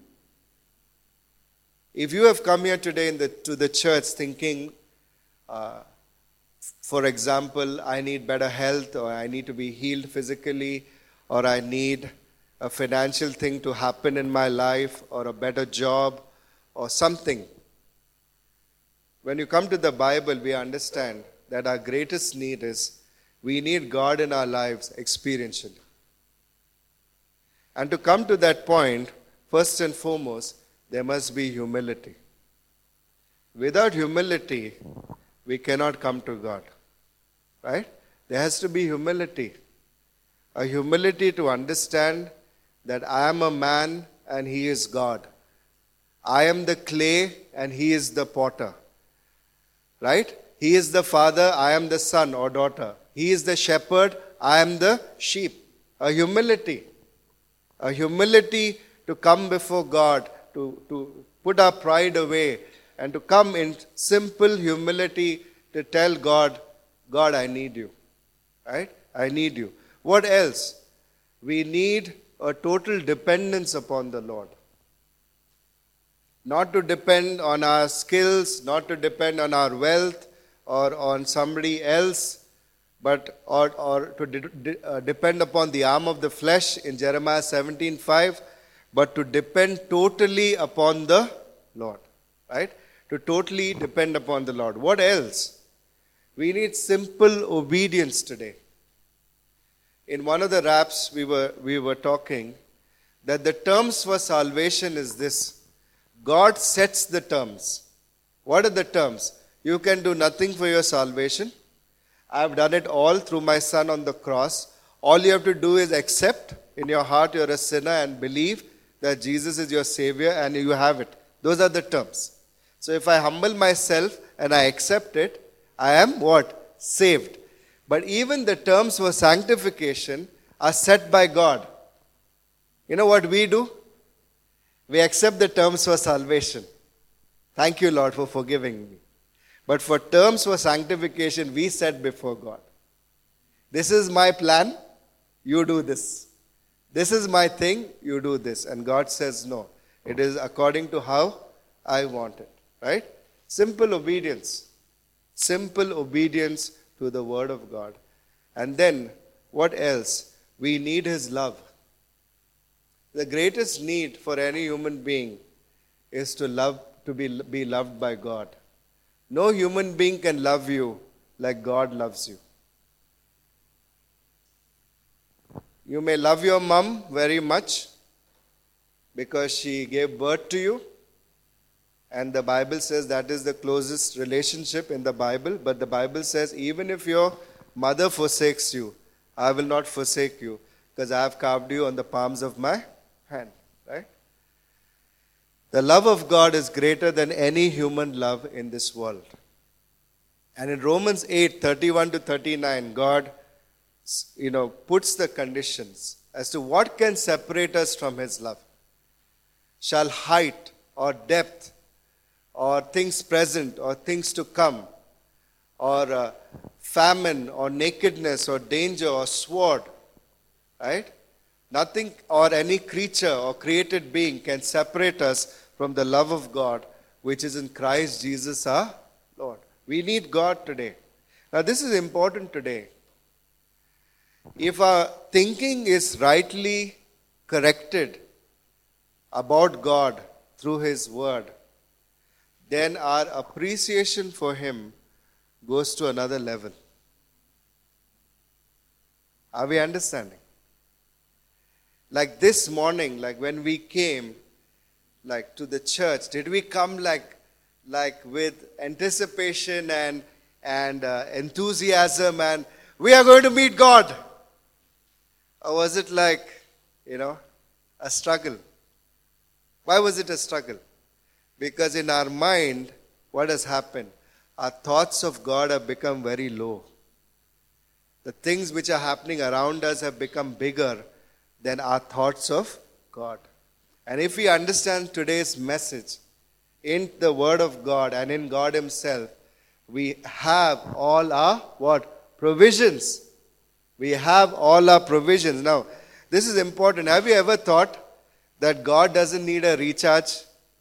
If you have come here today in the, to the church thinking, uh, for example, I need better health, or I need to be healed physically, or I need a financial thing to happen in my life, or a better job, or something. When you come to the Bible, we understand that our greatest need is we need God in our lives experientially. And to come to that point, first and foremost, there must be humility. Without humility, we cannot come to God. Right? There has to be humility. A humility to understand that I am a man and He is God. I am the clay and He is the potter. Right? He is the father, I am the son or daughter. He is the shepherd, I am the sheep. A humility. A humility to come before God, to, to put our pride away, and to come in simple humility to tell God, God, I need you. Right? I need you. What else? We need a total dependence upon the Lord. Not to depend on our skills, not to depend on our wealth or on somebody else, but or, or to de- de- uh, depend upon the arm of the flesh in Jeremiah seventeen five, but to depend totally upon the Lord. Right? To totally depend upon the Lord. What else? We need simple obedience today. In one of the raps we were we were talking that the terms for salvation is this. God sets the terms. What are the terms? You can do nothing for your salvation. I have done it all through my Son on the cross. All you have to do is accept in your heart you're a sinner and believe that Jesus is your Savior and you have it. Those are the terms. So if I humble myself and I accept it, I am what? Saved. But even the terms for sanctification are set by God. You know what we do? We accept the terms for salvation. Thank you, Lord, for forgiving me. But for terms for sanctification, we set before God. This is my plan, you do this. This is my thing, you do this. And God says, no, it is according to how I want it. Right? Simple obedience. Simple obedience to the Word of God. And then, what else? We need His love. The greatest need for any human being is to love, to be, be loved by God. No human being can love you like God loves you. You may love your mom very much because she gave birth to you. And the Bible says that is the closest relationship in the Bible. But the Bible says even if your mother forsakes you, I will not forsake you because I have carved you on the palms of my hand. Right? The love of God is greater than any human love in this world. And in Romans eight, thirty-one to thirty-nine, God you know, puts the conditions as to what can separate us from His love. Shall height or depth or things present or things to come or uh, famine or nakedness or danger or sword, right? Nothing or any creature or created being can separate us from the love of God which is in Christ Jesus our Lord. We need God today. Now this is important today. If our thinking is rightly corrected about God through His Word, then our appreciation for Him goes to another level. Are we understanding? Like this morning, like when we came like to the church, did we come like like with anticipation and and uh, enthusiasm and we are going to meet God? Or was it like, you know, a struggle? Why was it a struggle? Because in our mind, what has happened? Our thoughts of God have become very low. The things which are happening around us have become bigger than our thoughts of God. And if we understand today's message in the Word of God and in God Himself, we have all our what? Provisions. We have all our provisions. Now, this is important. Have you ever thought that God doesn't need a recharge?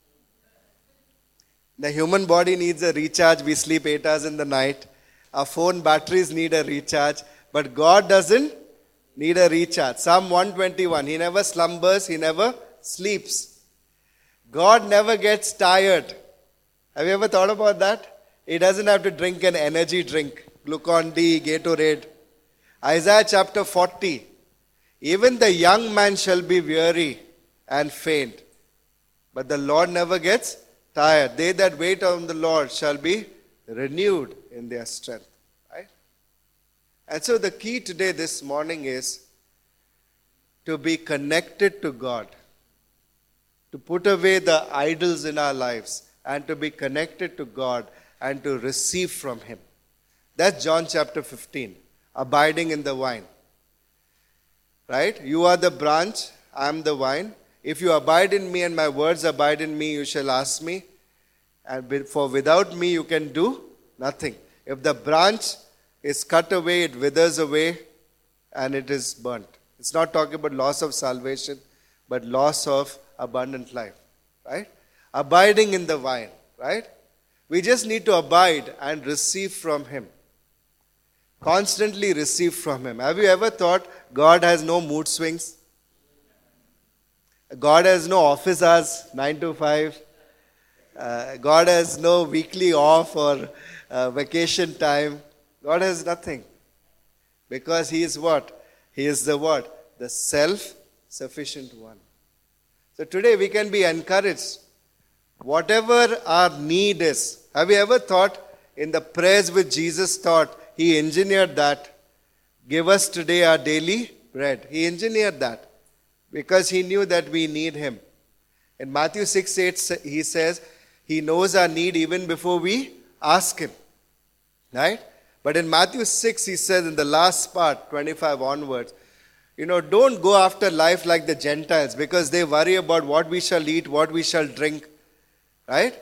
The human body needs a recharge. We sleep eight hours in the night. Our phone batteries need a recharge. But God doesn't need a recharge. Psalm one twenty-one. He never slumbers. He never sleeps. God never gets tired. Have you ever thought about that? He doesn't have to drink an energy drink. Glucon-D, Gatorade. Isaiah chapter forty. Even the young man shall be weary and faint. But the Lord never gets tired. They that wait on the Lord shall be renewed in their strength. Right? And so the key today, this morning, is to be connected to God. To put away the idols in our lives and to be connected to God and to receive from Him. That's John chapter fifteen. abiding in the vine. Right? You are the branch, I am the vine. If you abide in me and my words abide in me, you shall ask me. And for without me you can do nothing. If the branch is cut away, it withers away and it is burnt. It's not talking about loss of salvation, but loss of abundant life. Right? Abiding in the vine. Right? We just need to abide and receive from Him. Constantly receive from Him. Have you ever thought God has no mood swings? God has no office hours, nine to five. Uh, God has no weekly off or uh, vacation time. God has nothing. Because He is what? He is the what? The self-sufficient one. So today we can be encouraged. Whatever our need is. Have you ever thought in the prayers which Jesus taught, He engineered that? Give us today our daily bread. He engineered that. Because He knew that we need Him. In Matthew six eight, He says, He knows our need even before we ask Him. Right? But in Matthew six, He says in the last part, twenty-five onwards, you know, don't go after life like the Gentiles because they worry about what we shall eat, what we shall drink. Right?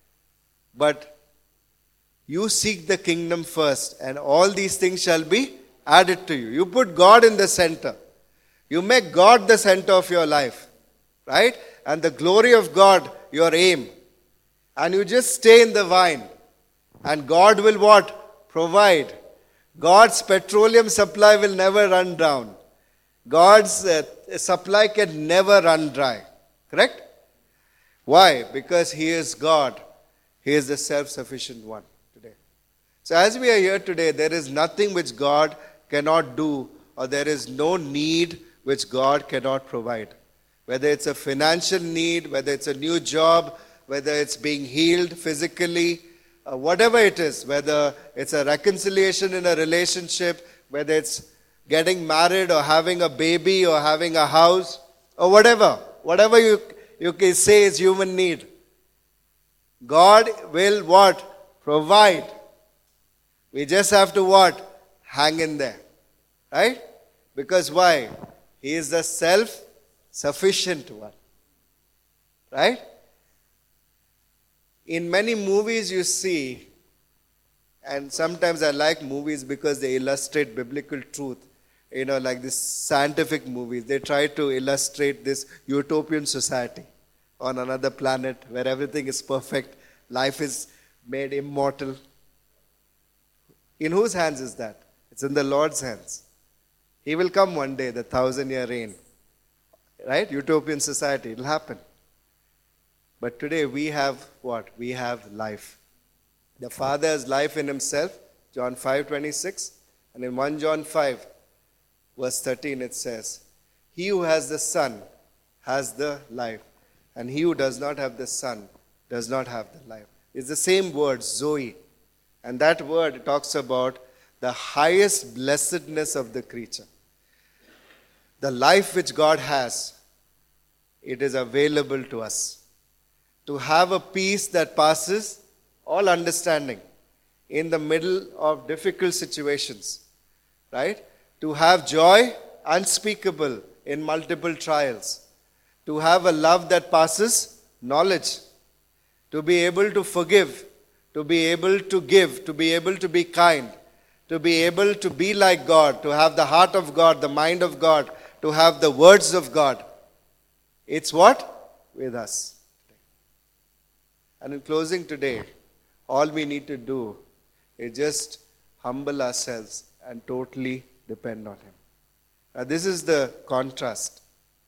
But you seek the kingdom first and all these things shall be added to you. You put God in the center. You make God the center of your life, right? And the glory of God your aim. And you just stay in the vine. And God will what? Provide. God's petroleum supply will never run down. God's uh, supply can never run dry. Correct? Why? Because He is God. He is the self-sufficient one today. So as we are here today, there is nothing which God cannot do, or there is no need which God cannot provide. Whether it's a financial need, whether it's a new job, whether it's being healed physically, uh, whatever it is, whether it's a reconciliation in a relationship, whether it's getting married or having a baby or having a house, or whatever, whatever you, you can say is human need. God will what? Provide. We just have to what? Hang in there. Right? Because why? He is the self-sufficient one. Right? In many movies you see, and sometimes I like movies because they illustrate biblical truth. You know, like these scientific movies. They try to illustrate this utopian society on another planet where everything is perfect. Life is made immortal. In whose hands is that? It's in the Lord's hands. He will come one day, the thousand-year reign. Right? Utopian society. It will happen. But today we have what? We have life. The Father has life in Himself. John five twenty-six. And in First John five, verse thirteen, it says, He who has the Son has the life. And he who does not have the Son does not have the life. It's the same word, Zoe. And that word talks about the highest blessedness of the creature. The life which God has, it is available to us. To have a peace that passes all understanding in the middle of difficult situations. Right? To have joy unspeakable in multiple trials. To have a love that passes knowledge. To be able to forgive. To be able to give. To be able to be kind. To be able to be like God. To have the heart of God, the mind of God. To have the words of God. It's what? With us. And in closing today, all we need to do is just humble ourselves and totally depend on Him. Now this is the contrast.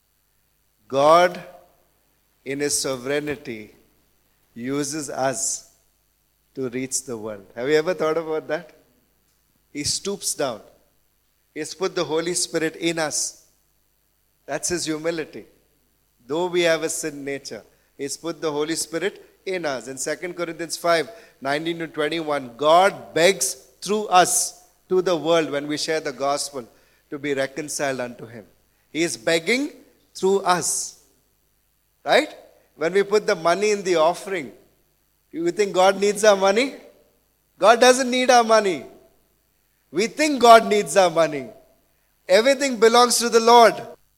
God, in His sovereignty, uses us to reach the world. Have you ever thought about that? He stoops down. He has put the Holy Spirit in us. That's His humility. Though we have a sin nature, He has put the Holy Spirit in us. In Second Corinthians five, nineteen to twenty-one, God begs through us to the world when we share the gospel to be reconciled unto Him. He is begging through us. Right? When we put the money in the offering, you think God needs our money? God doesn't need our money. We think God needs our money. Everything belongs to the Lord.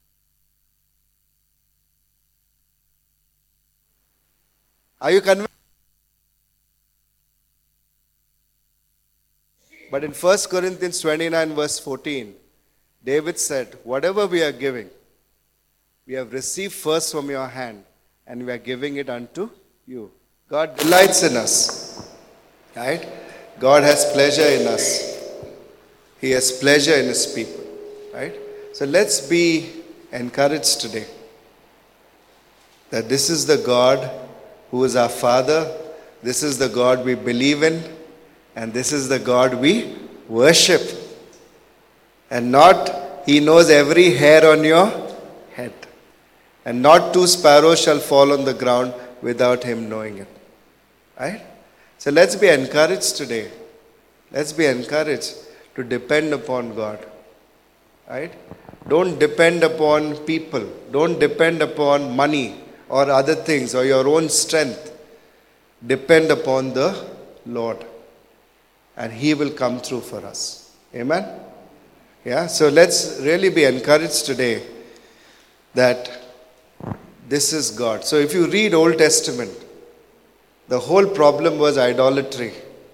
Are you convinced? But in First Corinthians twenty-nine verse fourteen, David said, whatever we are giving, we have received first from your hand, and we are giving it unto you. God delights in us. Right? God has pleasure in us. He has pleasure in His people. Right? So let's be encouraged today that this is the God who is our Father. This is the God we believe in. And this is the God we worship. And not, He knows every hair on your head. And not two sparrows shall fall on the ground without Him knowing it. Right? So let's be encouraged today. Let's be encouraged to depend upon God. Right? Don't depend upon people. Don't depend upon money or other things or your own strength. Depend upon the Lord. And He will come through for us. Amen? Yeah, so let's really be encouraged today that this is God. So if you read Old Testament, the whole problem was idolatry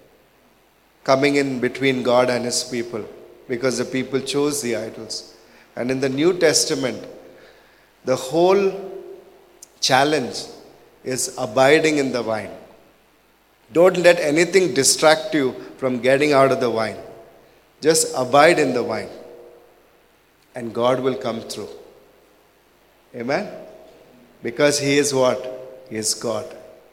coming in between God and His people because the people chose the idols. And in the New Testament, the whole challenge is abiding in the vine. Don't let anything distract you from getting out of the vine. Just abide in the vine. And God will come through. Amen? Because He is what? He is God.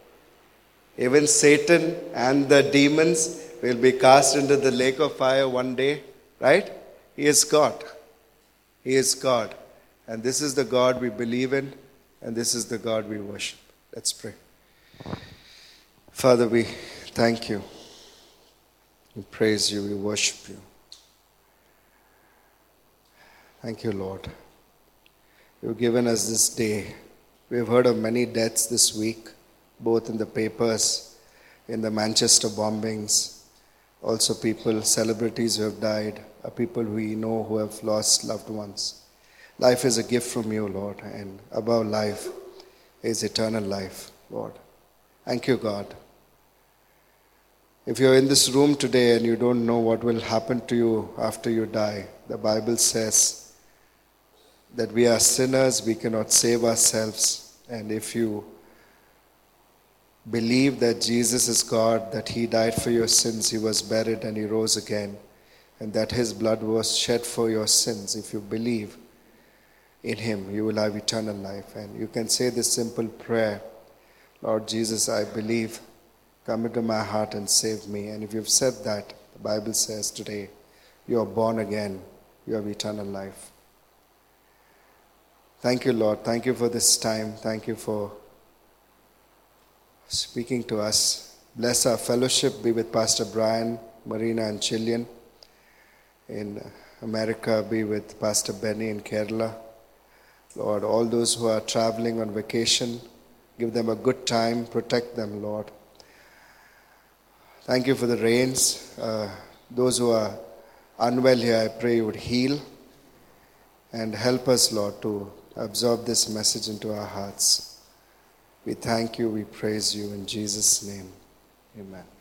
Even Satan and the demons will be cast into the lake of fire one day. Right? He is God. He is God. And this is the God we believe in. And this is the God we worship. Let's pray. Father, we thank you. We praise you. We worship you. Thank you, Lord. You've given us this day. We've heard of many deaths this week, both in the papers, in the Manchester bombings. Also people, celebrities who have died, or people we know who have lost loved ones. Life is a gift from you, Lord, and above life is eternal life, Lord. Thank you, God. If you're in this room today and you don't know what will happen to you after you die, the Bible says that we are sinners, we cannot save ourselves. And if you believe that Jesus is God, that He died for your sins, He was buried and He rose again, and that His blood was shed for your sins, if you believe in Him, you will have eternal life. And you can say this simple prayer, Lord Jesus, I believe. Come into my heart and save me. And if you've said that, the Bible says today, you are born again. You have eternal life. Thank you, Lord. Thank you for this time. Thank you for speaking to us. Bless our fellowship. Be with Pastor Brian, Marina, and Chillian. In America, be with Pastor Benny in Kerala. Lord, all those who are traveling on vacation, give them a good time. Protect them, Lord. Thank you for the rains. Uh, those who are unwell here, I pray you would heal and help us, Lord, to absorb this message into our hearts. We thank you, we praise you in Jesus' name. Amen.